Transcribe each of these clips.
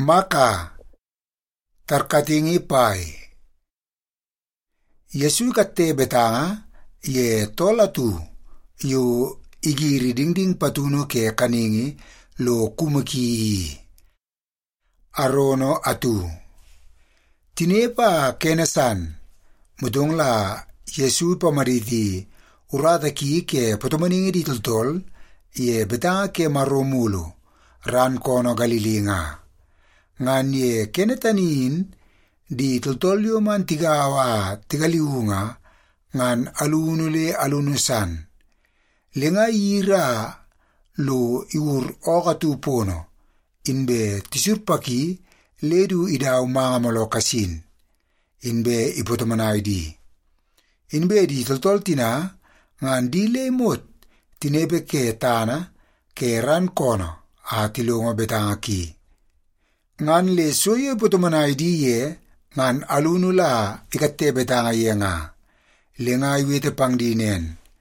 maka tarkatingi pai. Yesu katte betanga ye tolatu yo igiri dingding patuno ke kaningi lo kumaki. Arono atu. Tinepa kenasan mudongla Yesu pamariti urata ki ke patomaningi di toltol ye betanga ke maromulu ran kono Galilinga. Ngan ye kenetanin di toltolyo man tigawa tigaliunga ngan alunule alunusan. Lenga ira lo iur okatu pono inbe tisurpaki ledu idaw mga malokasin inbe ipotomanay di. Inbe di toltol tina ngan di lemot tinebe ke tana ke ran kono atilongo betanga ki. Ngan le soyo ipotomanay di ye ngan alunula ikatte betanga ye nga. Lenga iwete pang dinen.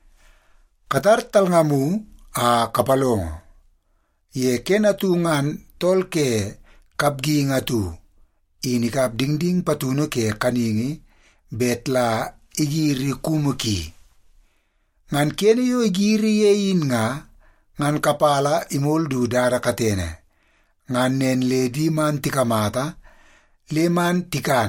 Katartal nga mu a kapalongo. Ye kenatungan tolke kapgi nga tu. Inikap dingding patuno ke kaningi betla igiri kumuki. Ngan kene yo igiri ye in nga ngan kapala imoldu dara katene. Ngan nen le di man tikamata le man tikan.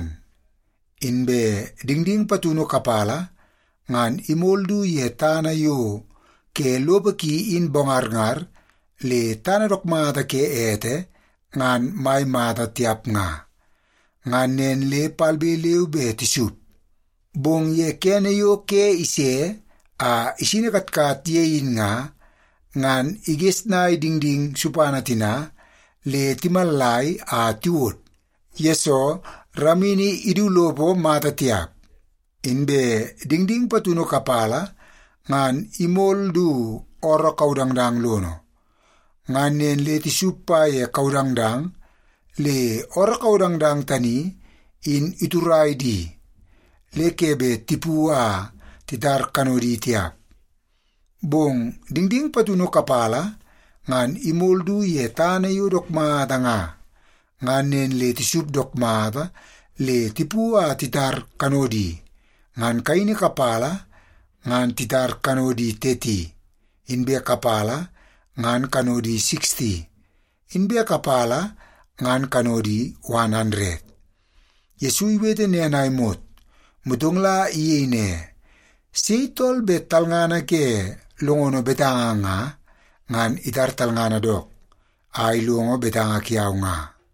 Inbe dingding patuno kapala ngan imoldu ye tana yo ke lobaki in bongar-ngar le tana rokmata ke ete ngan may mata tiap nga. Ngan nen le palbe leu be tisup. Bong ye kene yo ke ise a isinekatkat ye in nga ngan igis na dingding supanatina le timalay a tiwot. Yeso ramini idulopo mata tiap. Inbe dingding patuno kapala ngan imoldu oro kaudangdang lono. Ngan nen le tisupa ye kaudangdang le oro kaudangdang tani in ituray di. Le kebe tipua titar kanodi tiap. Bong dingding patuno kapala ngan imoldu ye tana yu dokmata nga. Ngan nen le tisup dokmata le tipua titar kanodi. Ngan kaini kapala ngan titar kanodi 30. Inbe kapala ngan kanodi 60. Inbe kapala ngan kanodi 100. Yesu iwete nenay mot. Mutongla iye ne. Seitol bet talngana ke longono betanga nga ngan itar talngana dok. Ay longo betanga kiaw nga.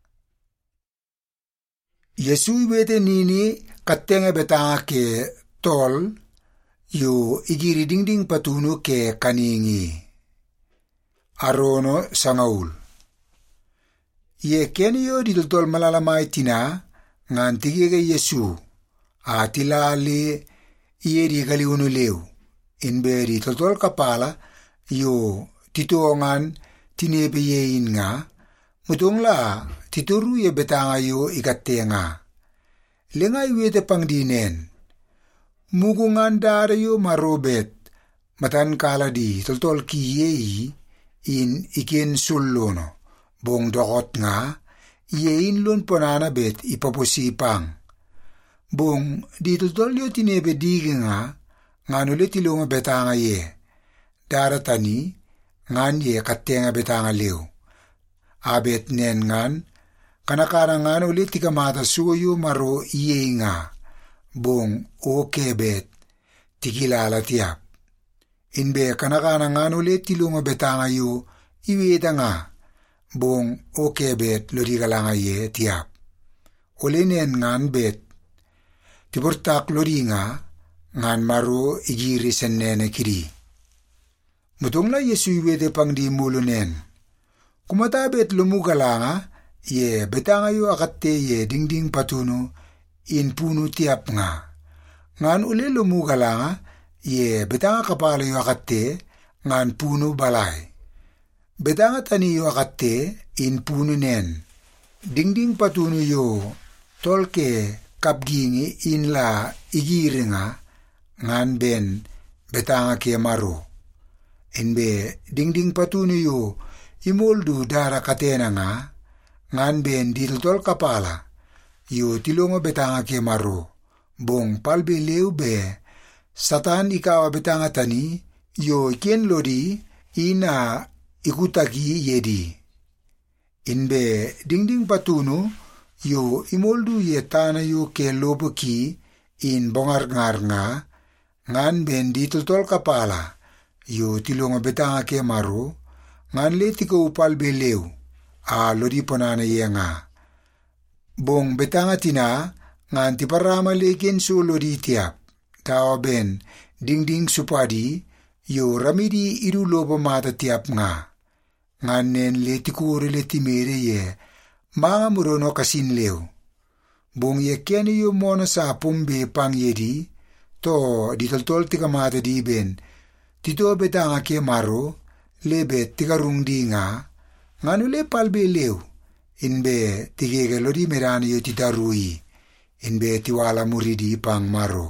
Yesu iwete nini katenge betanga ke tol yo igiri dingding patuno ke kaningi. Arono sangaul. Ye kenyo di toltol malalamay tina ngan tigege Yesu. Atilali iye di kaliuno leu. Inbe di toltol kapala yo titongan tinebe ye in nga. Mutongla tituru ye betanga yo ikatte nga. Lenga iwete pang dinen. Mugungan dara yo marobet. Matan kala di toltol ki yei in ikin sullono. Bong dokot nga yein lon ponana bet ipaposipang. Bong di toltol yo tinebe digi nga nganule tilonga betanga ye. Dara tani ngan ye kattenga betanga leo. Abet nen ngan kanakara ngan ulit tikamata suyo maro iye nga. Bong o kebet tikilala tiap. Inbe kanakana ngan ulit tilonga betanga yo iweda nga. Bong o kebet lorigala nga ye tiap. Ule nen ngan bet tibortak lori nga ngan maro igiri sen nene kiri. Mutongla Yesu iwede pang di mulo nen. Kumatabet lumugala nga ye betanga yo akatte ye dingding patuno in puno tiap nga. Ngan ule lumugala nga ye betanga kapala yo akatte ngan puno balay. Betanga tani yo akatte in puno nen. Dingding patuno yo tolke kapgingi in la igiri nga ngan ben betanga ke maro. Inbe dingding patuno yo imoldu dara katena nga ngan ben di toltol kapala, yo tilongo betanga ke maro, bong palbe leu be, Satan ikawa betanga tani, yo ken lodi ina ikutagi yedi. Inbe dingding patunu, yo imoldu ye tana yo ke lobo ki in bongar ngar nga, ngan ben di toltol kapala, yo tilongo betanga ke maro, ngan le tiko upal be leu, a lodi ponana ye nga. Bong betanga tina, ngan tiparama leken so lodi tiap, tawa ben dingding supadi, yo ramidi idu lobo mata tiap nga. Ngan nen le tikure le timere ye, mga murono kasin leu. Bong ye kene yo mona sa pumbe pang yedi, to di toltol tika mata di ben, tito betanga ke maro, lebet tikarung di nga, nganu le palbe leu, inbe tigege lodi merani yo titarui, inbe tiwala muridi pang maro.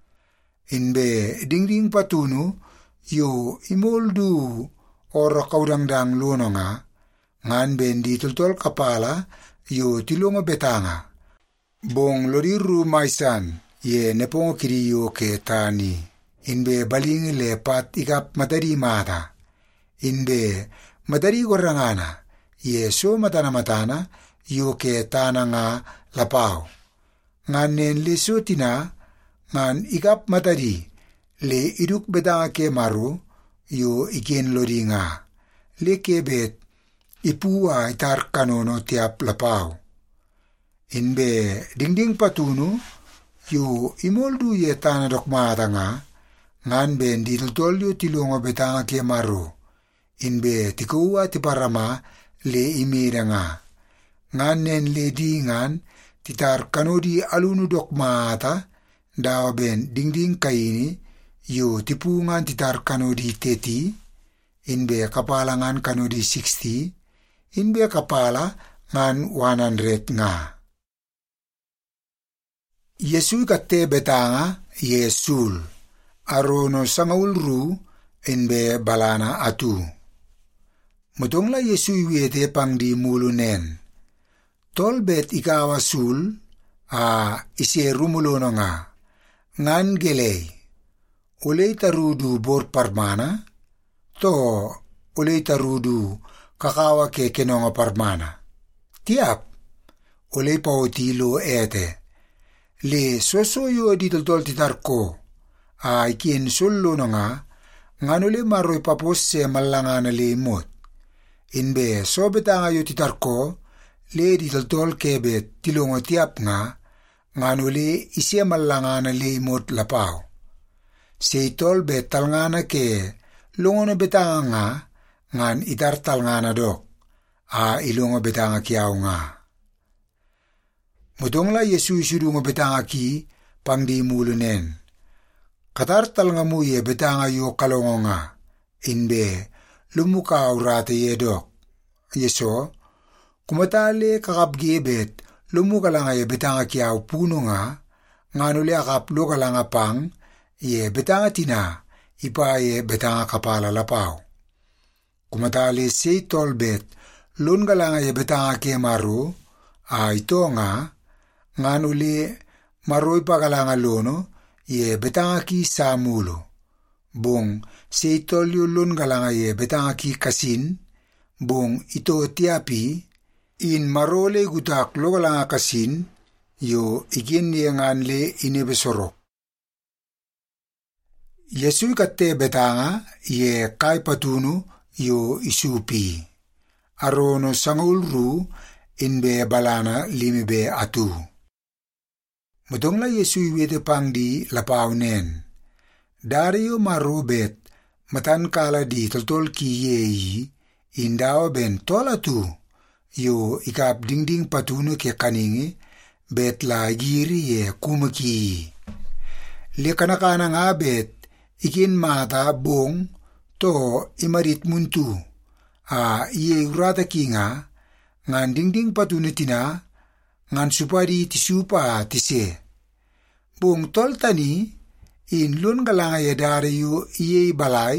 Inbe dingding patunu, yo imoldu oro kaudangdang luno nga, ngan ben di toltol kapala, yo tilongo betanga. Bong lodi ru maisan, ye nepongo kiri yo ke tani, inbe balingi le pat ikap matari mata, inbe matari gorangana, ye so matana-matana, yo ke tana nga lapao. Ngan nen le so tina, ngan ikap matari, le iduk betanga ke maru, yo iken lodi nga, le kebet, ipua itar kanono tiap lapao. Inbe dingding patunu, yo imoldu ye tana dokmata nga, ngan ben di toltol yo tilongo betanga ke maru, inbe tikuwa tiparama le imira nga, ngan nen le di ngan, titar kanodi alunu dokmata, dawa ben dingding kaini, yo tipungan titar kanodi 30, inbe kapala ngan kanodi 60, inbe kapala ngan 100 nga. Yesu katte betanga Yesul, arono sangaulru inbe balana atu. Mutongla Yesu iwete pang di mulu nen. Tol bet ikawa sul, a ise rumulono nga, ngan gelei. Ulei tarudu bor parmana, to ulei tarudu kakawa ke kenonga parmana. Tiap, ulei pautilo ete. Le sosoyo di toltol titarko, a ikien solo nga, nganule maroy papos se malangana le imot. Inbe sobetanga yo titarko, le di toltol kebet tilongo tiap nga, nganule ise malangana le imot lapao. Seitol bet talngana ke longono betanga nga, ngan itar talngana dok, a ilongo betanga kiaw nga. Mutongla Yesu isudungo betanga ki pang di mulunen. Katar talnga mu ye betanga yo kalongo nga, inbe lumuka urate ye dok. Yeso, kumatale kakapgebet lumuka langa ye betanga kiaw puno nga, nganule akap loka langa pang, ye betanga tina, ipa ye betanga kapala lapao. Kumatale say tolbet, lun galanga ye betanga ke maru, a ito nga, nganuli maroy pagalanga lono, ye betanga ki samulo. Bong say tolyo lun galanga ye betanga ki kasin, bong ito tiapi, in marole gutak lo galanga kasin, yo igin ye nganle inibesorok. Yesu katte betanga ye kai patunu yo isupi. Arono sangulru inbe balana limibe atu. Mutongla Yesu iwete pang di lapaunen. Dario marobet matan kala di toltol ki yeyi indao ben tolatu. Yo ikap dingding patunu ke kaningi bet la giri ye kumaki. Le kanakana nga bet ikin mata bong to imarit muntu. A iye urata ki nga ngan dingding patunu tina ngan supari tisupa tise. Bong tol tani in lun galanga ye dario iye balay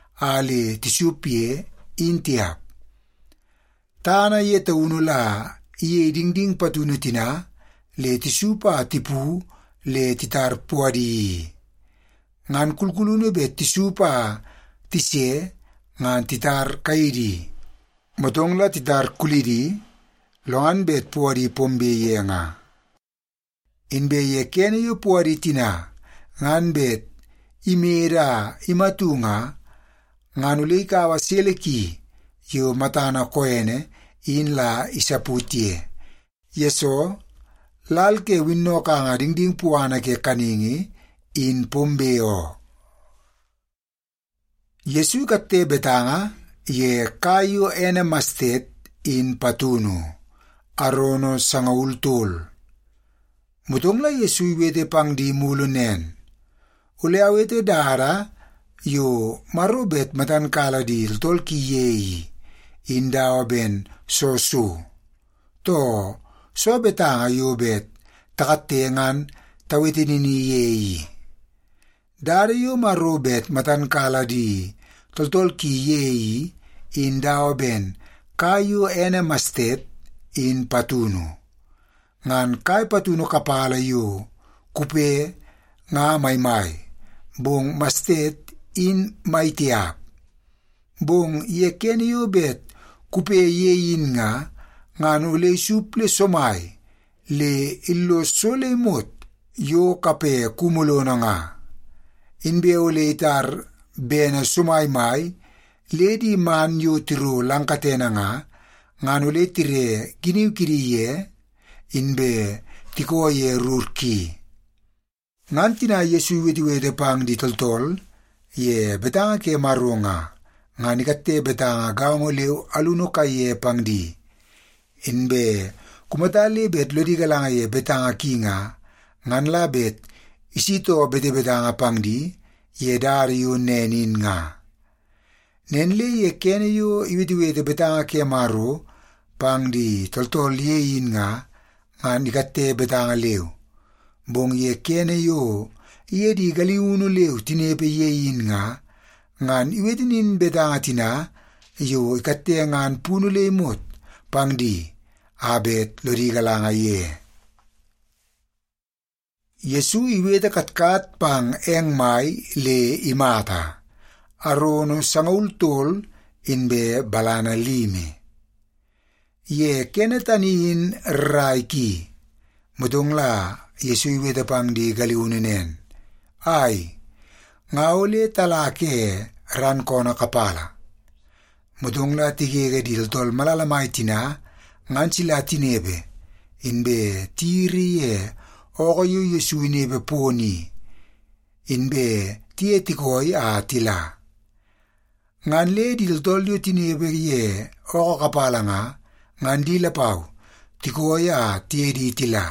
ale tisupye in tiap. Tana ye taunula iye dingding patuno tina le tisupa tipu le titar puadi. Ngan kulkulune bet tisupa tise ngan titar kaidi. Motongla titar kulidi longan bet puadi pombe yenga. Inbe ye kene yu puadi tina ngan bet imera imatunga ngan ulika waseleki yu matana koene in la isaputie. Yeso lal ke winno ka nga dingding puana ke kaningi in pombeo. Yesu katte betanga ye kayo ene mastet in patuno arono sangaultul. Mutongla Yesu wete pang di mulunen. Ule awete dara yo marubet matan kala di tol kiyei indawa ben sosu. To so betanga yo bet takatengan tawitinini yei. Dari yo marubet matan kala di tol kiyei indawa ben kayo ene mastet in patuno. Ngan kay patuno kapala yo kupe nga maymay. Bong mastet in maitiap. Bong ye kene yo bet kupe yein nga ngan ule suple somay le illo sole mot yo kape kumulo na nga. Inbe ule itar bena somay may le di man yo tiro langkatena nga ngan ule tire giniw kiriye inbe tiko ye rurki. Ngan tina Yesu weti pang di toltol ye betanga ke marunga ngan ikatte betanga gaungo leo aluno kaye pang di. Inbe kumatali bet lodi galanga ye betanga kinga ngan la bet isito bete betanga pang di ye dari yu nenin nga. Nenle ye kene yu iwiti betanga ke maru pang di toltol ye in nga ngan ikatte betanga leo. Bong ye kene yo iye di galiuno leo tinepe ye in nga ngan iwetinin betanga tina yo ikatte ngan puno le mot pang di abet lori galanga ye. Yesu iweta katkat pang eng mai le imata arono sangaultol inbe balana lime. Ye kene tanin raiki mudongla Yesu iweta pang di galiuninen. Ay, ngaule talake ran kona kapala. Mudongla tigege diltol malalamay tina ngan sila tinebe. Inbe tiri ye oko yu Yesu inebe poni. Inbe tiye tikoy a tila. Ngan le diltol yu tinebe ye oko kapala nga ngan dilapaw tikoy a tiye di tila.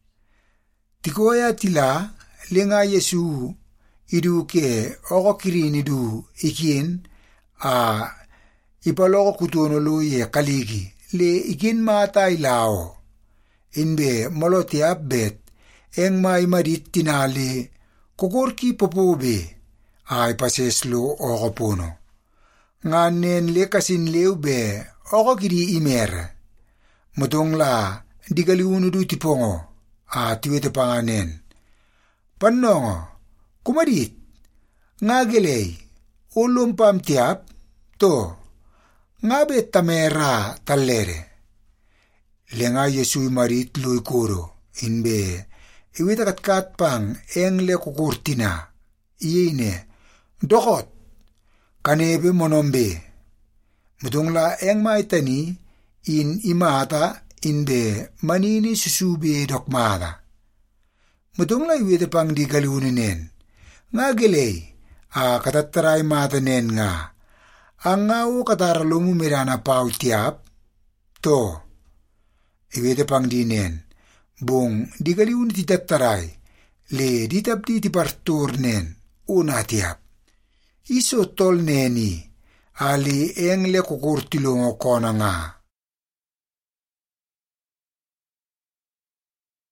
Tikoya tila lenga Yesu idu ke oko kirin idu ikin a ipaloko kutono lo ye kaligi le ikin mata ilao. Inbe molotiap bet eng mai madit tinali kukorki popobe ay paseslo oko puno. Nganen le kasin leu be oko kiri imer. Motongla digaliunu du tipongo. Tiwete panganen. Panongo, kumadit, ngagelay, ulumpam tiap, to, ngabe tamera talere. Lenga Yesu marit luy kuro, inbe, iwita katkat pang engle kukurtina, iyene, dokot, kanebe monombe. Mudongla eng maitani, in imata, inbe manini susube dokmada. Mudongla iwete pang di galuninen. Nga gelay, katataray matanen nga. Ang ngao kataralomu merana pao tiap, to. Iwete pang dinen. Bong di galiun ti tataray, le ditap di partur nen, una tiap. Iso tol neni, ali engle kukurtilongo kona nga.